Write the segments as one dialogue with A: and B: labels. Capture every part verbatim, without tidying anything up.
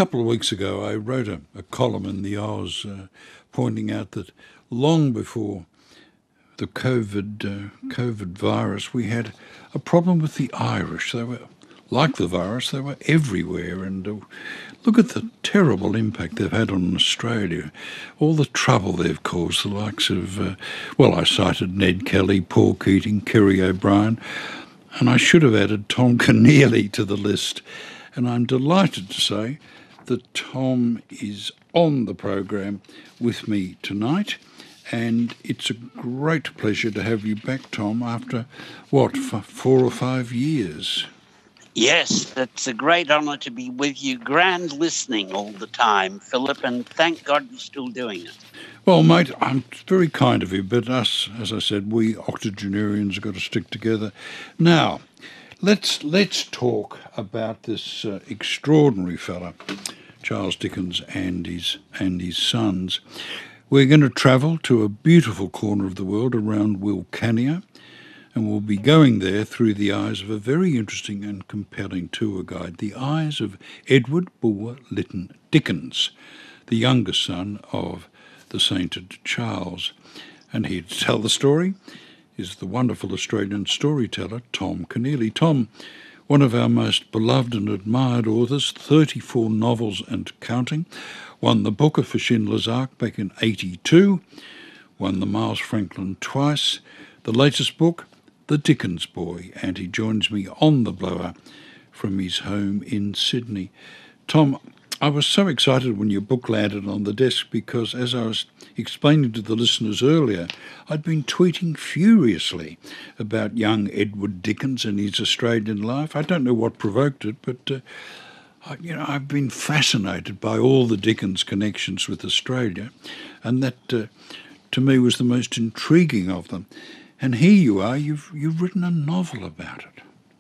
A: couple of weeks ago, I wrote a, a column in the Oz uh, pointing out that long before the COVID uh, COVID virus, we had a problem with the Irish. They were like the virus; they were everywhere, and uh, look at the terrible impact they've had on Australia. All the trouble they've caused, the likes of, uh, well, I cited Ned Kelly, Paul Keating, Kerry O'Brien, and I should have added Tom Keneally to the list. And I'm delighted to say that Tom is on the program with me tonight. And it's a great pleasure to have you back, Tom, after, what, f- four or five years?
B: Yes, it's a great honour to be with you. Grand listening all the time, Philip, and thank God you're still doing it.
A: Well, mate, I'm very kind of you, but us, as I said, we octogenarians have got to stick together. Now, let's let's talk about this uh, extraordinary fella, Charles Dickens, and his and his sons. We're going to travel to a beautiful corner of the world around Wilcannia, and we'll be going there through the eyes of a very interesting and compelling tour guide, the eyes of Edward Bulwer Lytton Dickens, the youngest son of the sainted Charles. And here to tell the story is the wonderful Australian storyteller, Tom Keneally. Tom, one of our most beloved and admired authors, thirty-four novels and counting, won the Booker for Schindler's Ark back in eighty-two, won the Miles Franklin twice, the latest book, The Dickens Boy, and he joins me on the blower from his home in Sydney. Tom, I was so excited when your book landed on the desk because, as I was explaining to the listeners earlier, I'd been tweeting furiously about young Edward Dickens and his Australian life. I don't know what provoked it, but uh, I, you know, I've been fascinated by all the Dickens connections with Australia, and that, uh, to me, was the most intriguing of them. And here you are, you've you've written a novel about it.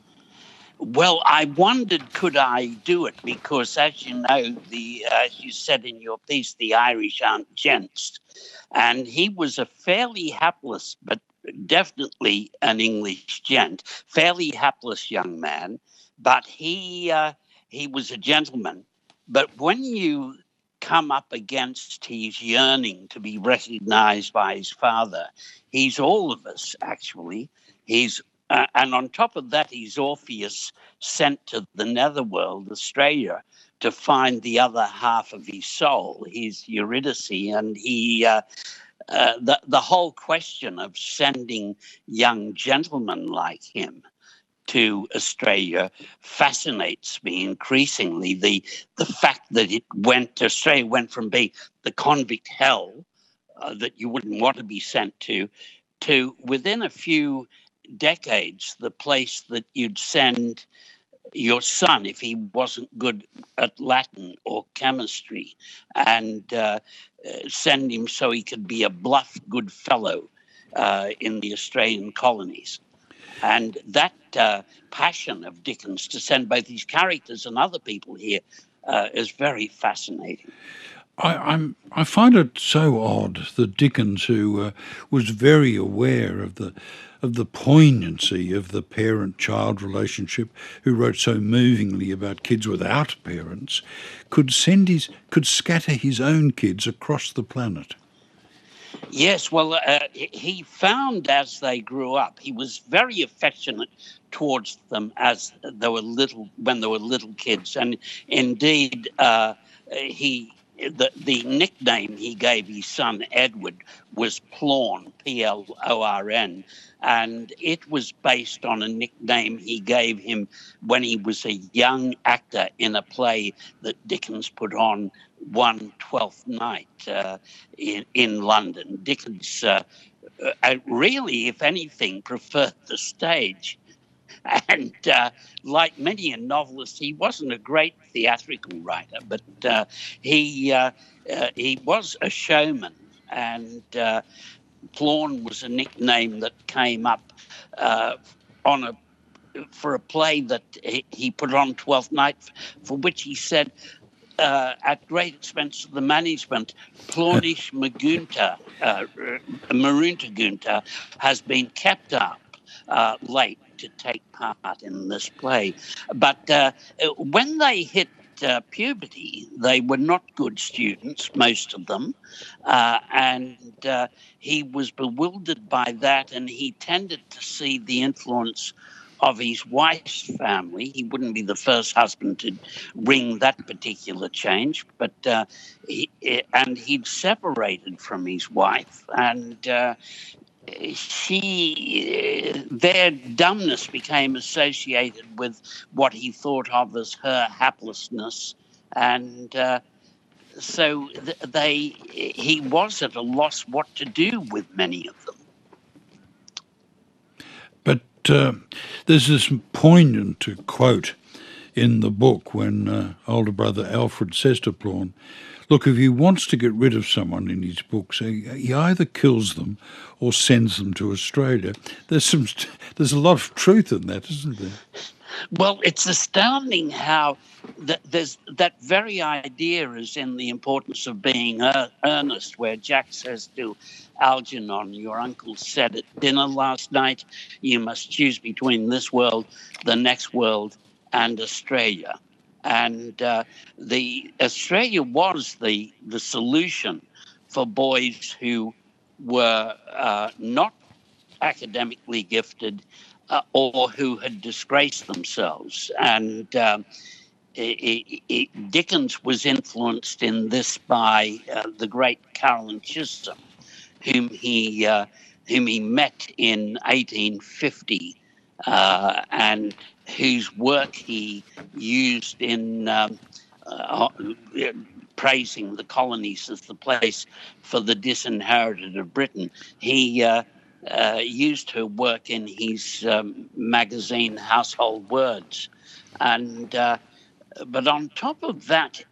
B: Well, I wondered, could I do it? Because, as you know, the as you said in your piece, the Irish aren't gents. And he was a fairly hapless, but definitely an English gent, fairly hapless young man. But he uh, he was a gentleman. But when you come up against his yearning to be recognised by his father, he's all of us, actually. He's Uh, and on top of that, he's Orpheus sent to the netherworld, Australia, to find the other half of his soul, his Eurydice. And he, uh, uh, the, the whole question of sending young gentlemen like him to Australia fascinates me increasingly. The, the fact that it went, Australia went from being the convict hell uh, that you wouldn't want to be sent to, to within a few decades, the place that you'd send your son if he wasn't good at Latin or chemistry, and uh, send him so he could be a bluff good fellow uh, in the Australian colonies. And that uh, passion of Dickens to send both his characters and other people here uh, is very fascinating.
A: I, I'm, I find it so odd that Dickens, who uh, was very aware of the of the poignancy of the parent-child relationship, who wrote so movingly about kids without parents, could send his could scatter his own kids across the planet.
B: Yes, well, uh, he found as they grew up, he was very affectionate towards them as they were little when they were little kids, and indeed, uh, he. The, the nickname he gave his son Edward was Plorn, P L O R N, and it was based on a nickname he gave him when he was a young actor in a play that Dickens put on one Twelfth Night uh, in, in London. Dickens uh, uh, really, if anything, preferred the stage. And uh, like many a novelist, he wasn't a great theatrical writer, but uh, he uh, uh, he was a showman. And uh, Plorn was a nickname that came up uh, on a for a play that he put on Twelfth Night, for which he said, uh, at great expense to the management, Plornish Magunta, uh, Marunta Gunta, has been kept up uh, late to take part in this play. But uh, when they hit uh, puberty. They were not good students, most of them, uh, and uh, he was bewildered by that, and he tended to see the influence of his wife's family. He wouldn't be the first husband to ring that particular change, but uh, he, and he'd separated from his wife, and uh, she, their dumbness became associated with what he thought of as her haplessness, and uh, so th- they, he was at a loss what to do with many of them.
A: But uh, there's this poignant quote in the book when uh, older brother Alfred says to Plauen, look, if he wants to get rid of someone in his books, he, he either kills them or sends them to Australia. There's some, there's a lot of truth in that, isn't there?
B: Well, it's astounding how th- there's that very idea is in The Importance of Being er- Earnest, where Jack says to Algernon, your uncle said at dinner last night, you must choose between this world, the next world, and Australia. And uh, the Australia was the, the solution for boys who were uh, not academically gifted uh, or who had disgraced themselves. And um, it, it, Dickens was influenced in this by uh, the great Carolyn Chisholm, whom he uh, whom he met in eighteen fifty, uh, and whose work he used in um, uh, praising the colonies as the place for the disinherited of Britain. He uh, uh, used her work in his um, magazine Household Words. And uh, but on top of that,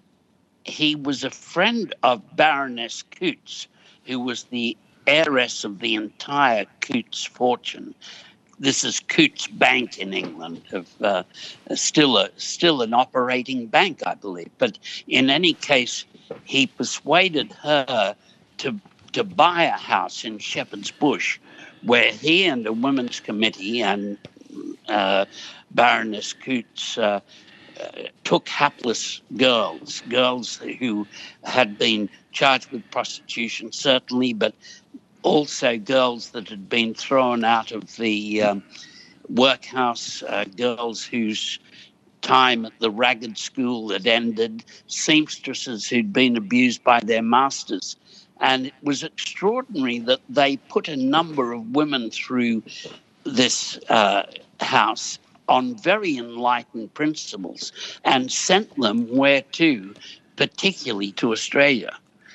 B: he was a friend of Baroness Coutts, who was the heiress of the entire Coutts fortune. This is Coutts Bank in England, of uh, still a still an operating bank, I believe. But in any case, he persuaded her to to buy a house in Shepherd's Bush, where he and a women's committee and uh, Baroness Coutts uh, uh, took hapless girls, girls who had been charged with prostitution, certainly, but also girls that had been thrown out of the um, workhouse, uh, girls whose time at the ragged school had ended, seamstresses who'd been abused by their masters. And it was extraordinary that they put a number of women through this uh, house on very enlightened principles and sent them where to, particularly to Australia.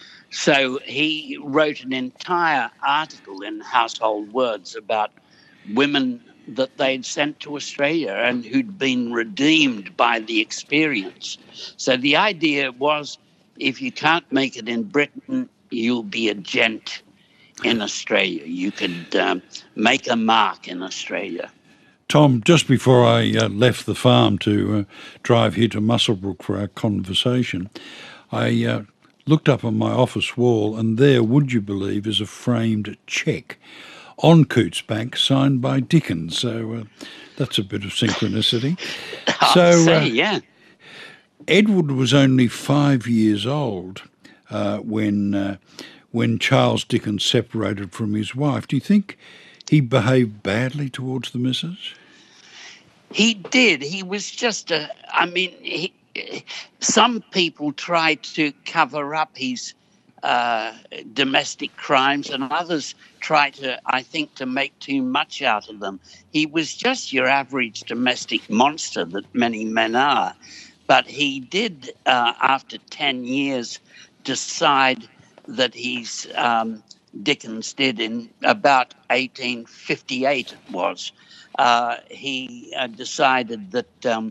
B: So he wrote an entire article in Household Words about women that they'd sent to Australia and who'd been redeemed by the experience. So the idea was, if you can't make it in Britain, you'll be a gent in Australia. You could um, make a mark in Australia.
A: Tom, just before I uh, left the farm to uh, drive here to Muswellbrook for our conversation, I uh, looked up on my office wall, and there, would you believe, is a framed cheque on Coutts Bank signed by Dickens. So uh, that's a bit of synchronicity.
B: I'd so, say, uh, yeah.
A: Edward was only five years old uh, when uh, when Charles Dickens separated from his wife. Do you think he behaved badly towards the missus?
B: He did. He was just a, I mean, he, some people tried to cover up his uh, domestic crimes, and others tried to, I think, to make too much out of them. He was just your average domestic monster that many men are. But he did, uh, after ten years, decide that he's, um, Dickens did in about eighteen fifty-eight it was, uh, he uh, decided that um,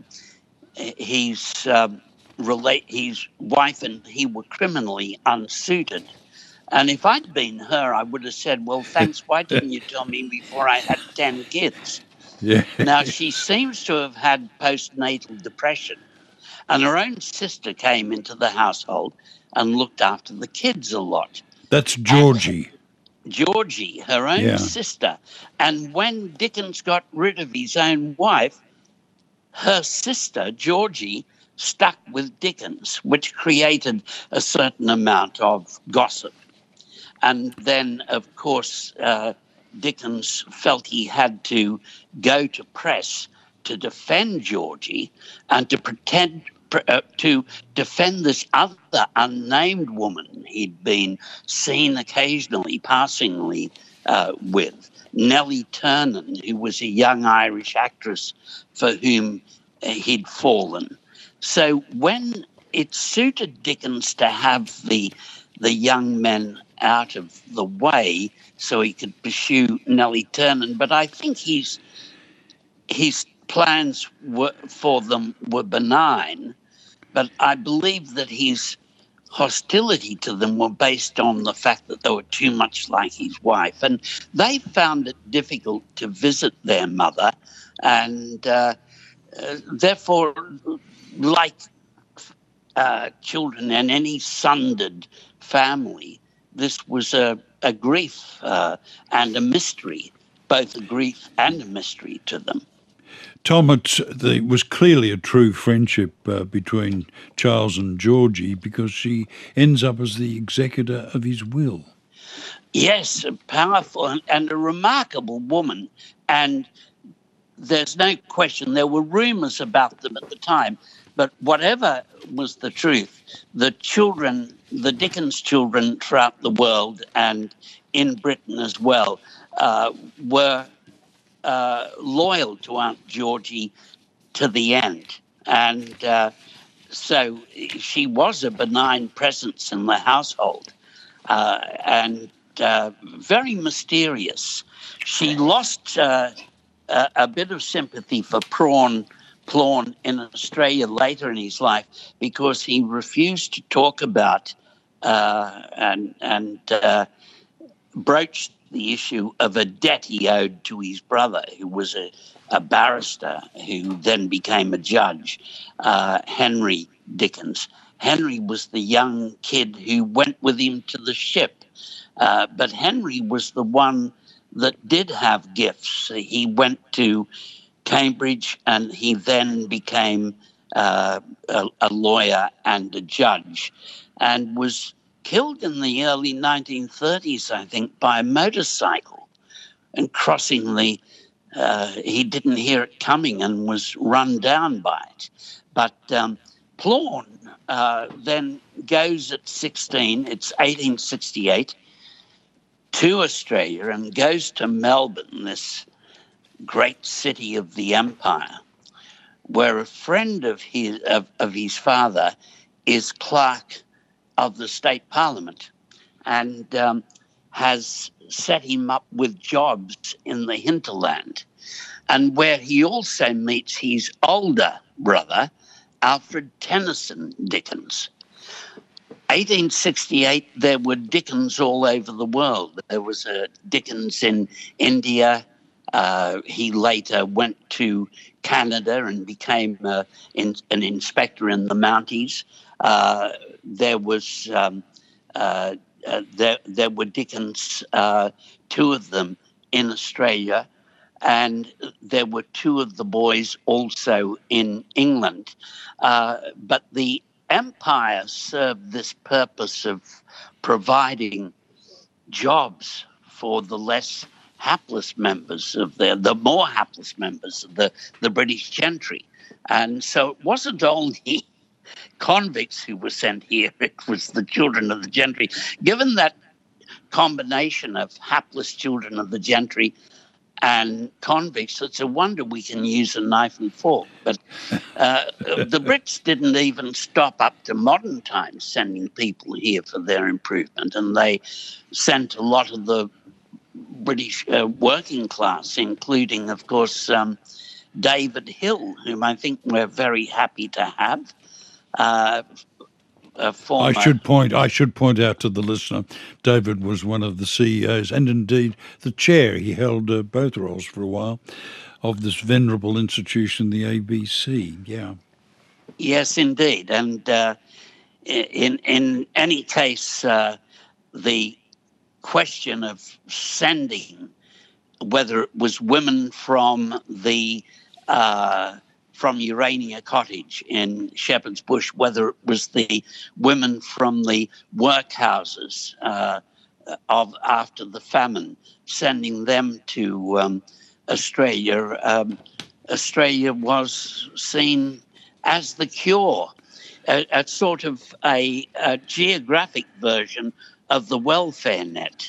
B: his, um, relate, his wife and he were criminally unsuited. And if I'd been her, I would have said, well, thanks, why didn't you tell me before I had ten kids?
A: Yeah.
B: Now, she seems to have had postnatal depression, and her own sister came into the household and looked after the kids a lot.
A: That's Georgie.
B: And Georgie, her own yeah. sister. And when Dickens got rid of his own wife, her sister, Georgie, stuck with Dickens, which created a certain amount of gossip. And then, of course, uh, Dickens felt he had to go to press to defend Georgie and to pretend uh, to defend this other unnamed woman he'd been seen occasionally, passingly uh, with, Nellie Ternan, who was a young Irish actress for whom uh, he'd fallen. So when it suited Dickens to have the the young men out of the way so he could pursue Nellie Ternan, but I think he's his plans were, for them were benign, but I believe that his hostility to them were based on the fact that they were too much like his wife. And they found it difficult to visit their mother, and uh, uh, therefore, like uh, children in any sundered family, this was a, a grief uh, and a mystery, both a grief and a mystery to them.
A: Tom, it there was clearly a true friendship uh, between Charles and Georgie, because she ends up as the executor of his will.
B: Yes, a powerful and, and a remarkable woman. And there's no question there were rumours about them at the time. But whatever was the truth, the children, the Dickens children throughout the world and in Britain as well, uh, were Uh, loyal to Aunt Georgie to the end. And uh, so she was a benign presence in the household uh, and uh, very mysterious. She lost uh, a, a bit of sympathy for Prawn Plawn in Australia later in his life because he refused to talk about uh, and, and uh, broached the issue of a debt he owed to his brother, who was a, a barrister who then became a judge, uh, Henry Dickens. Henry was the young kid who went with him to the ship, uh, but Henry was the one that did have gifts. He went to Cambridge and he then became uh, a, a lawyer and a judge and was killed in the early nineteen thirties, I think, by a motorcycle. And crossing the, uh, he didn't hear it coming and was run down by it. But um, Plawn uh, then goes at sixteen, it's eighteen sixty-eight, to Australia and goes to Melbourne, this great city of the empire, where a friend of his, of, of his father is clerk of the state parliament and um, has set him up with jobs in the hinterland, and where he also meets his older brother, Alfred Tennyson Dickens. eighteen sixty-eight, there were Dickens all over the world. There was a Dickens in India. Uh, he later went to Canada and became uh, in, an inspector in the Mounties. Uh, there was um, uh, uh, there there were Dickens, uh, two of them in Australia, and there were two of the boys also in England. Uh, but the empire served this purpose of providing jobs for the less hapless members of the the more hapless members of the the British gentry, and so it wasn't only convicts who were sent here, it was the children of the gentry. Given that combination of hapless children of the gentry and convicts, it's a wonder we can use a knife and fork. But uh, the Brits didn't even stop up to modern times sending people here for their improvement, and they sent a lot of the British uh, working class, including, of course, um, David Hill, whom I think we're very happy to have. Uh,
A: I should point. I should point out to the listener, David was one of the C E Os and indeed the chair. He held uh, both roles for a while of this venerable institution, the A B C. Yeah.
B: Yes, indeed. And uh, in in any case, uh, the question of sending, whether it was women from the uh, from Urania Cottage in Shepherd's Bush, whether it was the women from the workhouses uh, of after the famine, sending them to um, Australia. Um, Australia was seen as the cure, a, a sort of a, a geographic version of the welfare net.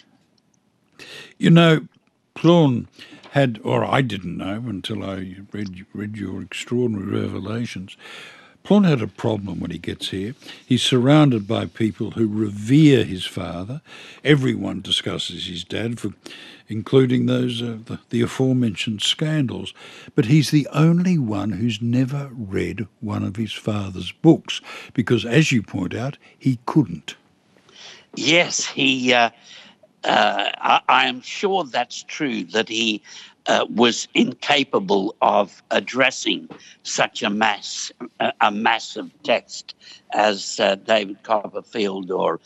A: You know, Plauen had, or I didn't know until I read read your extraordinary revelations, Plauen had a problem when he gets here. He's surrounded by people who revere his father. Everyone discusses his dad, for, including those uh, the, the aforementioned scandals. But he's the only one who's never read one of his father's books, because, as you point out, he couldn't.
B: Yes, he. Uh, uh, I, I am sure that's true, that he uh, was incapable of addressing such a mass, a, a mass of text as uh, David Copperfield or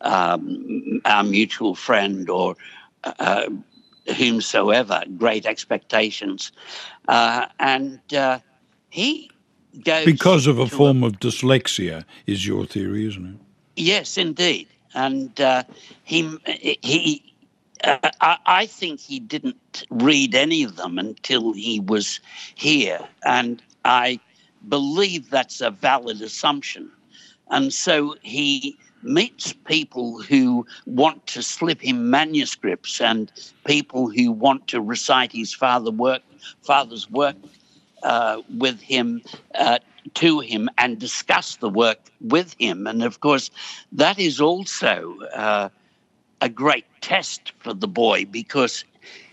B: um, our mutual friend or uh, whomsoever, Great Expectations. Uh, and uh, he goes...
A: Because of a form a, of dyslexia, is your theory, isn't it?
B: Yes, indeed. And uh, he, he, uh, I, I think he didn't read any of them until he was here. And I believe that's a valid assumption. And so he meets people who want to slip him manuscripts and people who want to recite his father work, father's work uh, with him, uh, to him, and discuss the work with him. And of course, that is also uh, a great test for the boy, because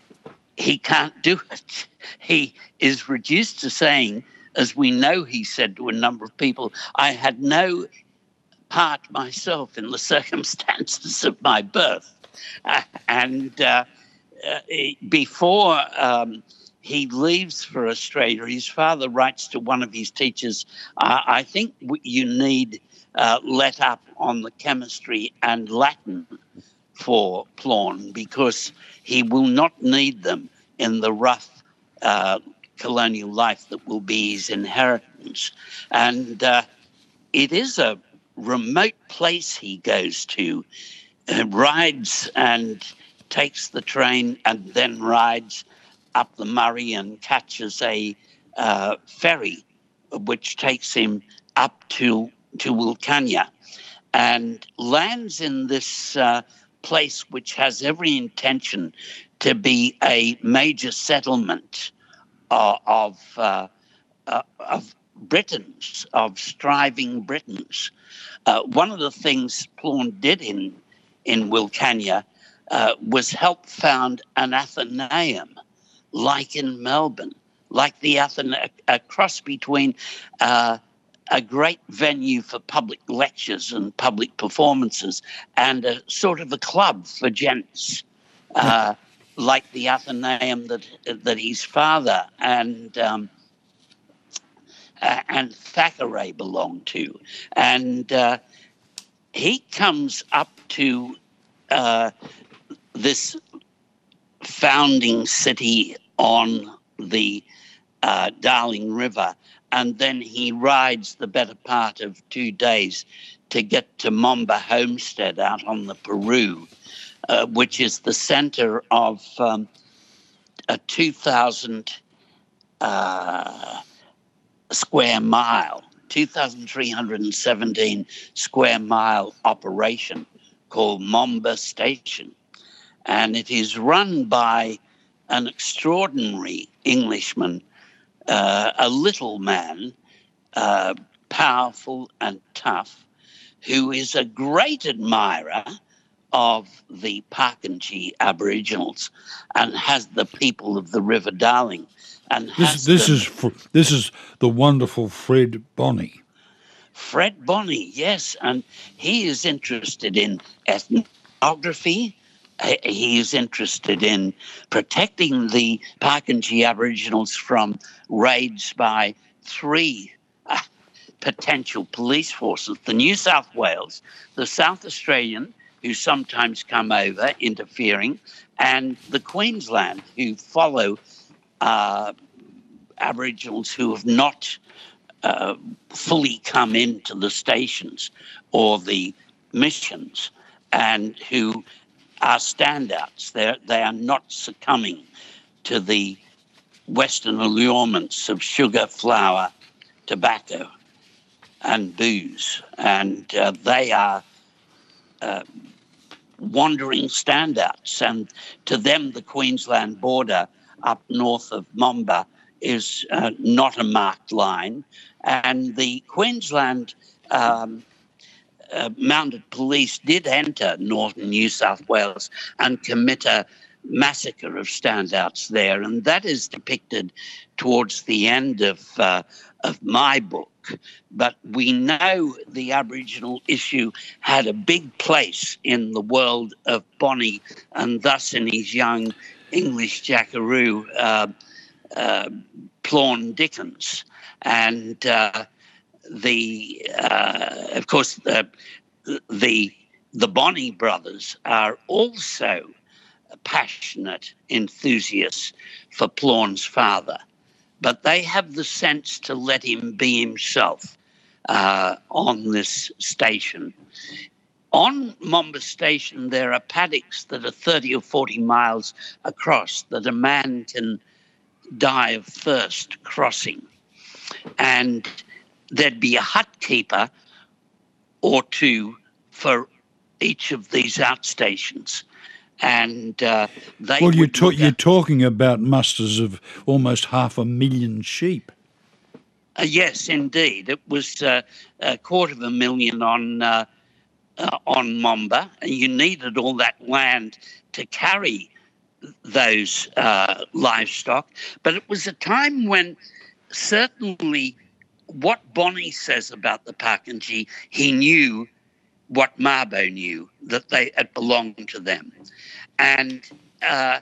B: he can't do it. He is reduced to saying, as we know he said to a number of people, I had no part myself in the circumstances of my birth. Uh, and uh, uh, before um, he leaves for Australia, his father writes to one of his teachers, uh, I think you need uh, let up on the chemistry and Latin for Plauen, because he will not need them in the rough uh, colonial life that will be his inheritance. And uh, it is a remote place he goes to, uh, rides and takes the train and then rides up the Murray and catches a uh, ferry which takes him up to, to Wilcannia, and lands in this uh, place which has every intention to be a major settlement uh, of, uh, uh, of Britons, of striving Britons. Uh, one of the things Plauen did in, in Wilcannia uh, was help found an Athenaeum, like in Melbourne, like the Athenaeum, a cross between uh, a great venue for public lectures and public performances and a sort of a club for gents, uh, like the Athenaeum that that his father and um, uh, and Thackeray belonged to. And uh, he comes up to uh, this founding city on the uh, Darling River, and then he rides the better part of two days to get to Momba Homestead out on the Paroo, uh, which is the center of um, a two thousand uh, square mile, two thousand three hundred seventeen square mile operation called Momba Station. And it is run by an extraordinary Englishman, uh, a little man, uh, powerful and tough, who is a great admirer of the Parkinjee Aboriginals and has the people of the River Darling. And
A: this this them, is this is the wonderful Fred Bonney.
B: Fred Bonney, yes, and he is interested in ethnography. He is interested in protecting the Parkinjee Aboriginals from raids by three uh, potential police forces: the New South Wales, the South Australian, who sometimes come over interfering, and the Queensland, who follow uh, Aboriginals who have not uh, fully come into the stations or the missions and who are standouts. They're, they are not succumbing to the Western allurements of sugar, flour, tobacco and booze. And uh, they are uh, wandering standouts. And to them, the Queensland border up north of Momba is uh, not a marked line. And the Queensland um, uh, Mounted Police did enter northern New South Wales and commit a massacre of standouts there. And that is depicted towards the end of, uh, of my book. But we know the Aboriginal issue had a big place in the world of Bonnie, and thus in his young English jackaroo, uh, uh, Plorn Dickens. And uh, the, uh, of course, the, the, the Bonnie brothers are also passionate enthusiasts for Plorn's father, but they have the sense to let him be himself uh, on this station. On Momba Station, there are paddocks that are thirty or forty miles across that a man can die of thirst crossing. And there'd be a hut keeper or two for each of these outstations. And uh, they
A: well, you're,
B: would
A: ta-
B: look
A: you're
B: at-
A: talking about musters of almost half a million sheep.
B: Uh, yes, indeed. It was uh, a quarter of a million on uh, uh, on Momba, and you needed all that land to carry those uh, livestock. But it was a time when certainly what Bonnie says about the Pakenji, he knew what Mabo knew, that they it belonged to them. And uh,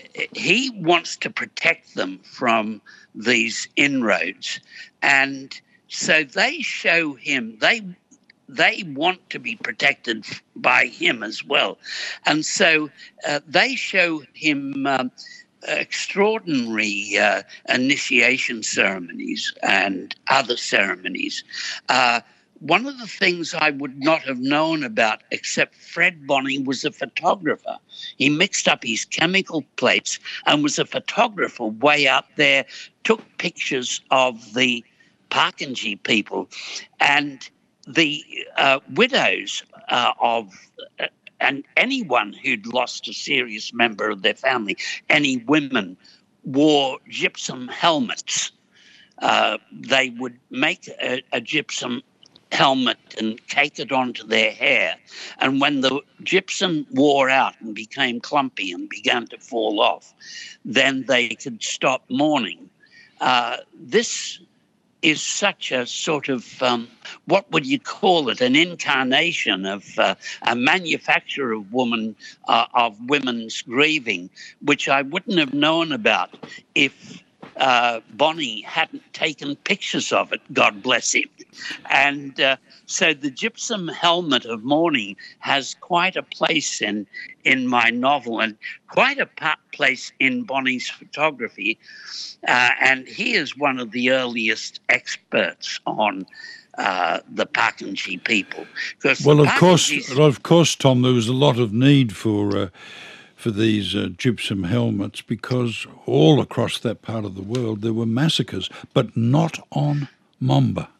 B: he wants to protect them from these inroads. And so they show him, they they want to be protected by him as well. And so uh, they show him um, extraordinary uh, initiation ceremonies and other ceremonies. Uh, one of the things I would not have known about, except Fred Bonnie was a photographer. He mixed up his chemical plates and was a photographer way out there, took pictures of the Pakenji people and the uh, widows uh, of uh, and anyone who'd lost a serious member of their family, any women, wore gypsum helmets. Uh, they would make a, a gypsum helmet and cake it onto their hair. And when the gypsum wore out and became clumpy and began to fall off, then they could stop mourning. Uh, this is such a sort of, um, what would you call it, an incarnation of uh, a manufacture of woman, uh, of women's grieving, which I wouldn't have known about if uh, Bonnie hadn't taken pictures of it, God bless him. And uh, so the gypsum helmet of mourning has quite a place in, in my novel and quite a pa- place in Bonnie's photography. Uh, and he is one of the earliest experts on uh, the Pakenji people.
A: Well, of course, of course, Tom, there was a lot of need for uh, for these uh, gypsum helmets because all across that part of the world there were massacres, but not on Momba.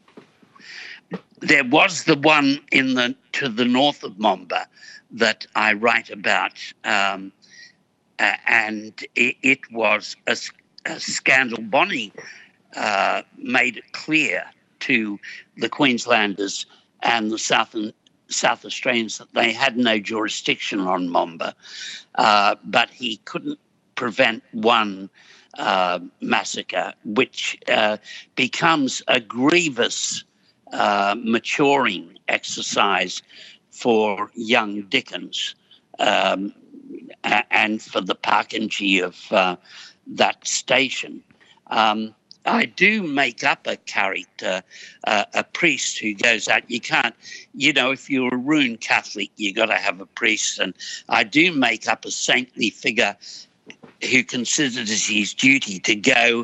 B: There was the one in the to the north of Momba that I write about, um, uh, and it, it was a, a scandal. Bonnie uh, made it clear to the Queenslanders and the Southern South Australians that they had no jurisdiction on Momba, uh, but he couldn't prevent one uh, massacre, which uh, becomes a grievous uh, maturing exercise for young Dickens um, and for the Pakenji of uh, that station. Um, I do make up a character, uh, a priest who goes out. You can't, you know, if you're a Roon Catholic, you got to have a priest. And I do make up a saintly figure who considers it his duty to go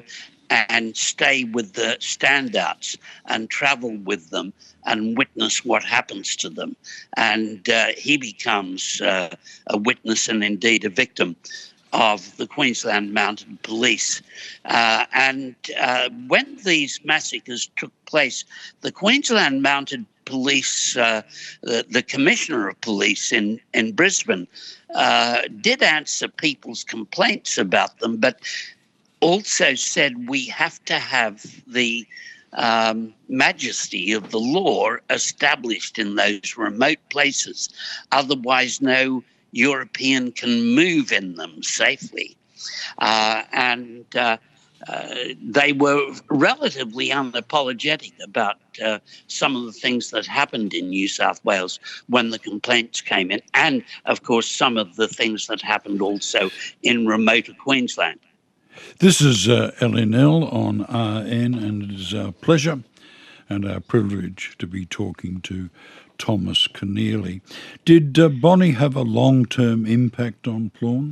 B: and stay with the standouts and travel with them and witness what happens to them. And uh, he becomes uh, a witness and indeed a victim of the Queensland Mounted Police. Uh, and uh, when these massacres took place, the Queensland Mounted Police, uh, the, the Commissioner of Police in, in Brisbane, uh, did answer people's complaints about them, but also said we have to have the um, majesty of the law established in those remote places. Otherwise, no European can move in them safely. Uh, and uh, uh, they were relatively unapologetic about uh, some of the things that happened in New South Wales when the complaints came in, and, of course, some of the things that happened also in remote Queensland.
A: This is uh, L N L on R N, and it is our pleasure and our privilege to be talking to Thomas Keneally. Did uh, Bonnie have a long-term impact on Plawn?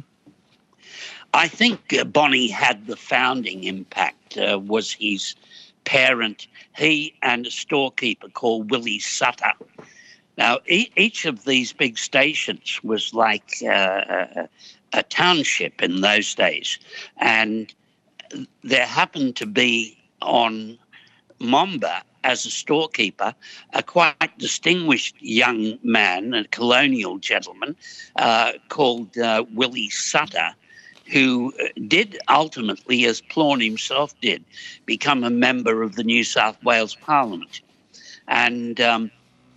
B: I think uh, Bonnie had the founding impact, uh, was his parent, he and a storekeeper called Willie Sutter. Now, e- each of these big stations was like uh, a, a township in those days. And there happened to be on Mamba, as a storekeeper, a quite distinguished young man, a colonial gentleman uh, called uh, Willie Sutter, who did ultimately, as Plawn himself did, become a member of the New South Wales Parliament. And um,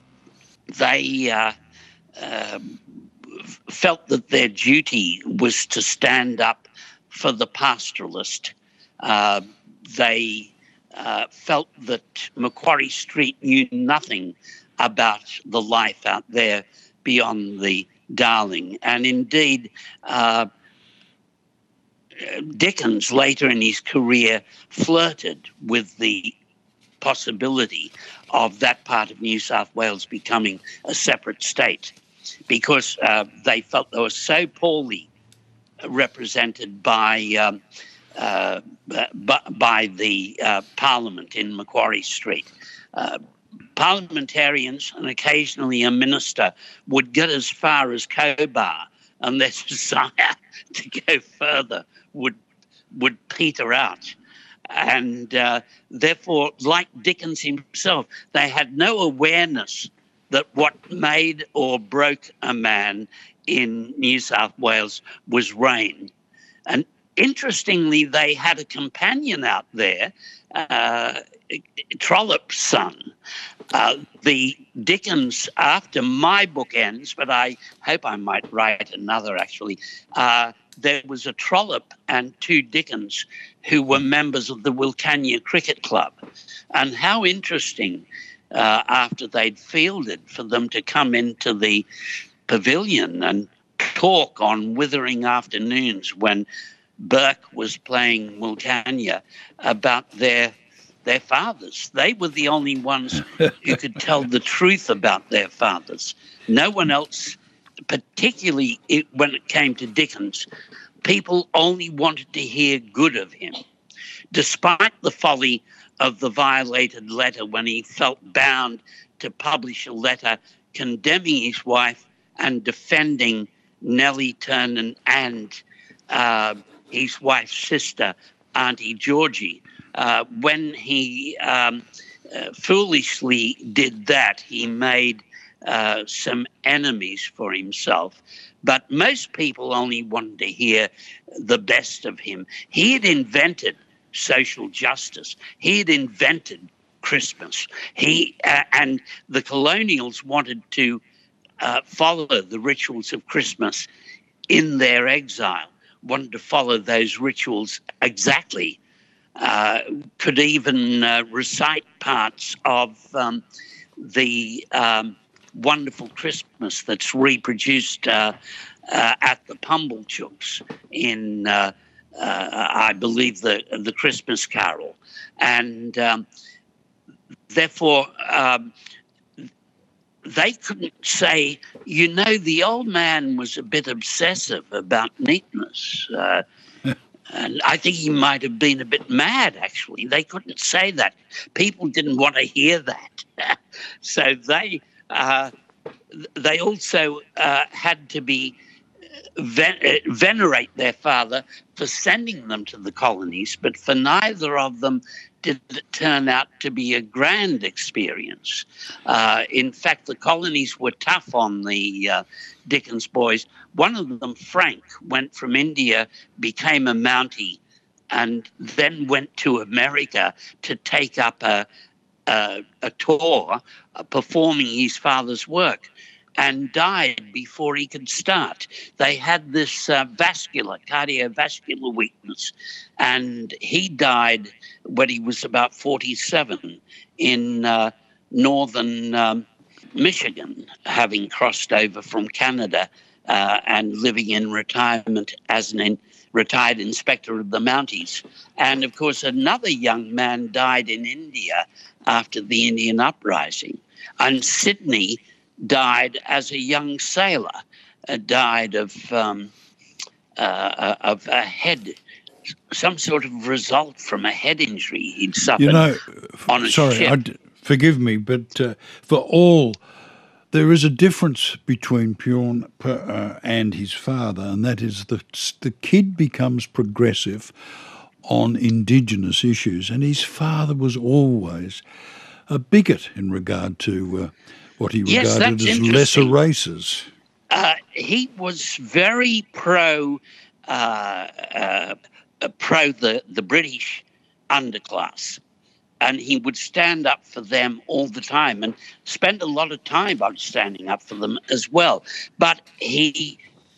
B: they uh, uh, felt that their duty was to stand up for the pastoralist. Uh, they uh, felt that Macquarie Street knew nothing about the life out there beyond the Darling. And indeed, uh, Dickens later in his career flirted with the possibility of that part of New South Wales becoming a separate state, because uh, they felt they were so poorly represented by um, uh, by, by the uh, Parliament in Macquarie Street. Uh, parliamentarians and occasionally a minister would get as far as Cobar, and their desire to go further would would peter out. And uh, therefore, like Dickens himself, they had no awareness that what made or broke a man in New South Wales was rain. And interestingly, they had a companion out there, uh, Trollope's son. Uh, the Dickens, after my book ends, but I hope I might write another actually, uh, there was a Trollope and two Dickens who were members of the Wilcannia Cricket Club. And how interesting, uh, after they'd fielded, for them to come into the pavilion and talk on withering afternoons when Burke was playing Wilcannia about their their fathers. They were the only ones who could tell the truth about their fathers. No one else, particularly it, when it came to Dickens, people only wanted to hear good of him. Despite the folly of the violated letter, when he felt bound to publish a letter condemning his wife and defending Nellie Turner and uh, his wife's sister, Auntie Georgie, uh, when he um, uh, foolishly did that, he made uh, some enemies for himself. But most people only wanted to hear the best of him. He had invented social justice. He had invented Christmas. He uh, and the colonials wanted to uh, follow the rituals of Christmas in their exile, wanted to follow those rituals exactly, uh, could even uh, recite parts of um, the um, wonderful Christmas that's reproduced uh, uh, at the Pumblechooks in, uh, uh, I believe, the, the Christmas Carol. And um, therefore, um, they couldn't say, you know, the old man was a bit obsessive about neatness. Uh, And I think he might have been a bit mad, actually. They couldn't say that. People didn't want to hear that. So they uh, they also uh, had to be ven- venerate their father for sending them to the colonies, but for neither of them did it turn out to be a grand experience. Uh, in fact, the colonies were tough on the uh, Dickens boys. One of them, Frank, went from India, became a Mountie, and then went to America to take up a, a, a tour uh, performing his father's work, and died before he could start. They had this uh, vascular, cardiovascular weakness, and he died when he was about forty-seven in uh, northern um, Michigan, having crossed over from Canada uh, and living in retirement as an in, retired inspector of the Mounties. And, of course, another young man died in India after the Indian uprising. And Sydney died as a young sailor, uh, died of um, uh, of a head, some sort of result from a head injury he'd suffered.
A: You know,
B: on a
A: sorry,
B: ship.
A: I'd, forgive me, but uh, for all, there is a difference between Puan uh, and his father, and that is that the kid becomes progressive on Indigenous issues, and his father was always a bigot in regard to uh, what he
B: Yes,
A: regarded
B: that's
A: as lesser
B: interesting.
A: races.
B: Uh, he was very pro uh, uh, pro the, the British underclass, and he would stand up for them all the time and spend a lot of time on standing up for them as well. But he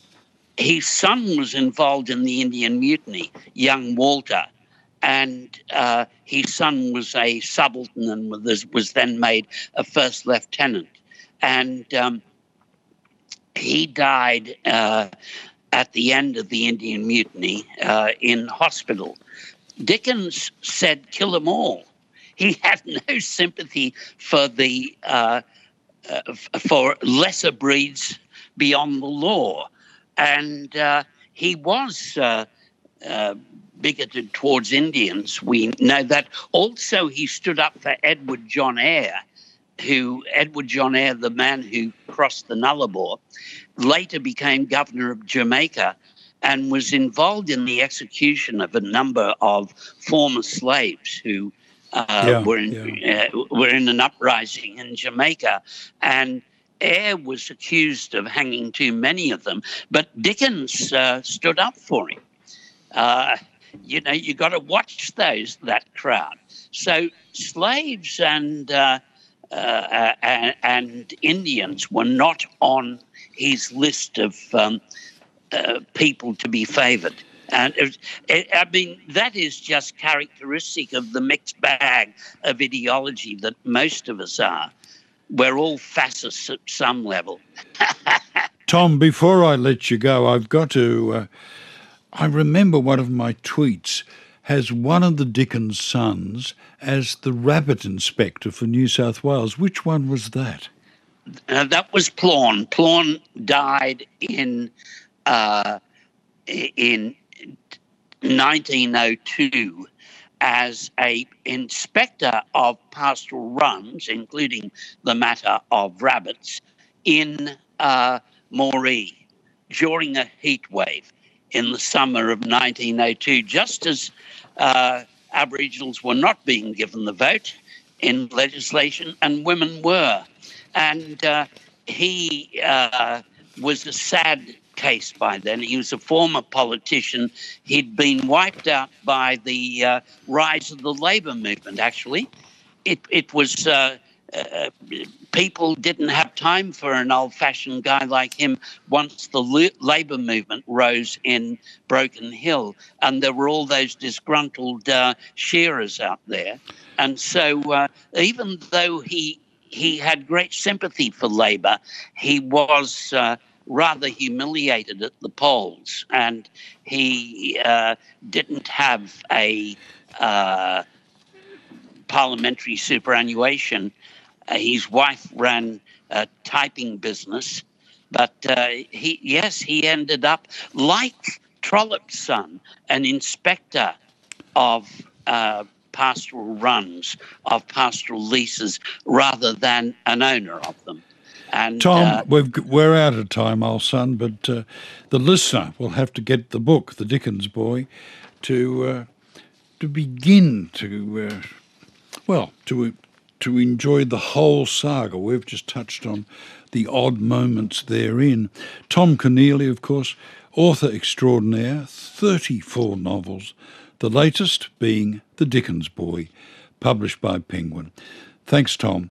B: his son was involved in the Indian Mutiny, young Walter, and uh, his son was a subaltern and was, was then made a first lieutenant. And um, he died uh, at the end of the Indian Mutiny uh, in hospital. Dickens said, kill them all. He had no sympathy for the uh, uh, for lesser breeds beyond the law. And uh, he was uh, uh, bigoted towards Indians. We know that. Also, he stood up for Edward John Eyre, who Edward John Eyre, the man who crossed the Nullarbor, later became governor of Jamaica and was involved in the execution of a number of former slaves who uh,
A: Yeah,
B: were in,
A: yeah.
B: uh, were in an uprising in Jamaica. And Eyre was accused of hanging too many of them, but Dickens uh, stood up for him. Uh, you know, you got to watch those that crowd. So slaves and uh, uh, and, and Indians were not on his list of um, uh, people to be favoured. And it, it, I mean, that is just characteristic of the mixed bag of ideology that most of us are. We're all fascists at some level.
A: Tom, before I let you go, I've got to... Uh, I remember one of my tweets has one of the Dickens sons as the rabbit inspector for New South Wales. Which one was that?
B: Uh, that was Plawn. Plawn died in uh, in nineteen oh two as a inspector of pastoral runs, including the matter of rabbits, in uh, Moree during a heat wave in the summer of nineteen oh two, just as uh, Aboriginals were not being given the vote in legislation and women were. And uh, he uh, was a sad case by then. He was a former politician. He'd been wiped out by the uh, rise of the Labor movement, actually. It, it was... Uh, uh, people didn't have time for an old-fashioned guy like him once the la- Labor movement rose in Broken Hill, and there were all those disgruntled uh, shearers out there. And so uh, even though he he had great sympathy for Labor, he was uh, rather humiliated at the polls, and he uh, didn't have a uh, parliamentary superannuation. Uh, his wife ran a typing business, but uh, he, yes, he ended up, like Trollope's son, an inspector of uh, pastoral runs, of pastoral leases, rather than an owner of them. And
A: Tom,
B: uh,
A: we've, we're out of time, old son, but uh, the listener will have to get the book, The Dickens Boy, to uh, to begin to, uh, well, to to enjoy the whole saga. We've just touched on the odd moments therein. Tom Keneally, of course, author extraordinaire, thirty-four novels, the latest being The Dickens Boy, published by Penguin. Thanks, Tom.